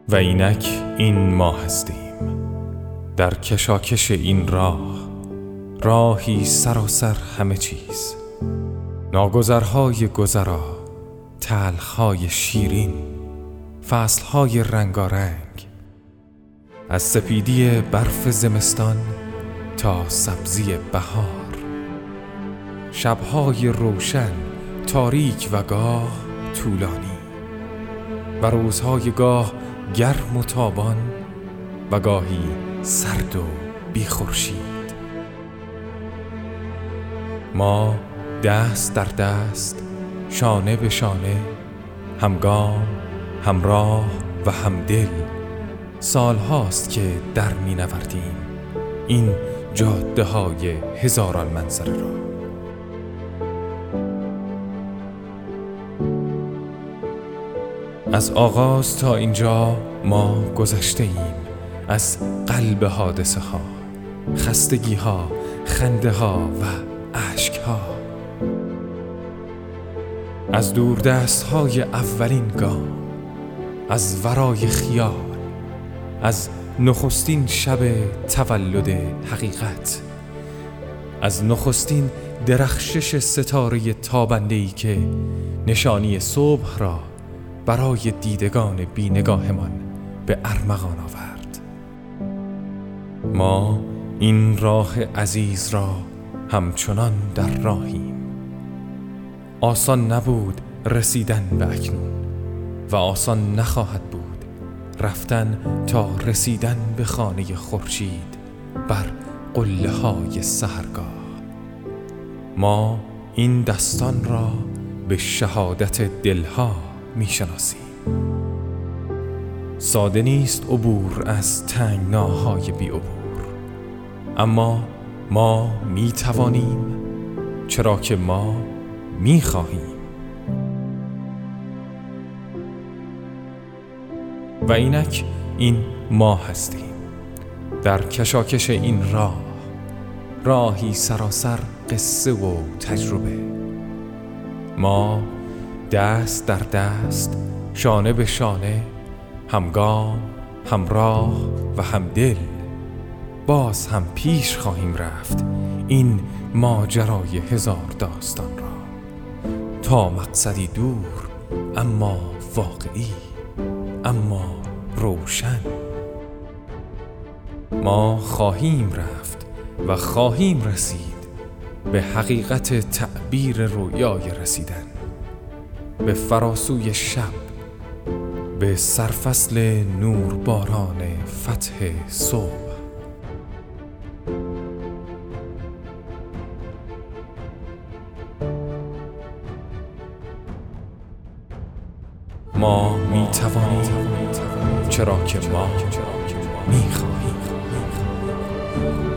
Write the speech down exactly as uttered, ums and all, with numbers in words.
و اینک این ما هستیم در کشاکش این راه، راهی سراسر همه چیز، ناگذرهای گذرا، تلخهای شیرین، فصلهای رنگارنگ، از سپیدی برف زمستان تا سبزی بهار، شبهای روشن، تاریک و گاه طولانی و روزهای گاه گرم و تابان و گاهی سرد و بی خورشید. ما دست در دست، شانه به شانه، همگام، همراه و همدل، سال هاست که در می نوردیم این جاده های هزاران منظره را. از آغاز تا اینجا ما گذشته ایم از قلب حادثه ها، خستگی ها، خنده ها و اشک ها، از دوردست های اولین گام، از ورای خیال، از نخستین شب تولد حقیقت، از نخستین درخشش ستاره تابنده‌ای که نشانی صبح را برای دیدگان بی‌نگاهمان به ارمغان آورد. ما این راه عزیز را همچنان در راهیم. آسان نبود رسیدن به اکنون و آسان نخواهد بود رفتن تا رسیدن به خانه خورشید بر قله های سحرگاه. ما این دستان را به شهادت دلها می شناسیم. ساده نیست عبور از تنگناهای بی عبور، اما ما می توانیم، چرا که ما می خواهیم. و اینک این ما هستیم در کشاکش این راه، راهی سراسر قصه و تجربه. ما دست در دست، شانه به شانه، همگام، همراه و همدل، باز هم پیش خواهیم رفت این ماجرای هزار داستان را تا مقصدی دور اما واقعی، اما روشن. ما خواهیم رفت و خواهیم رسید به حقیقت تعبیر رویای رسیدن، به فراسوی شب، به سرفصل نور باران فتح صبح. ما می توانیم، چرا که ما می خواهیم.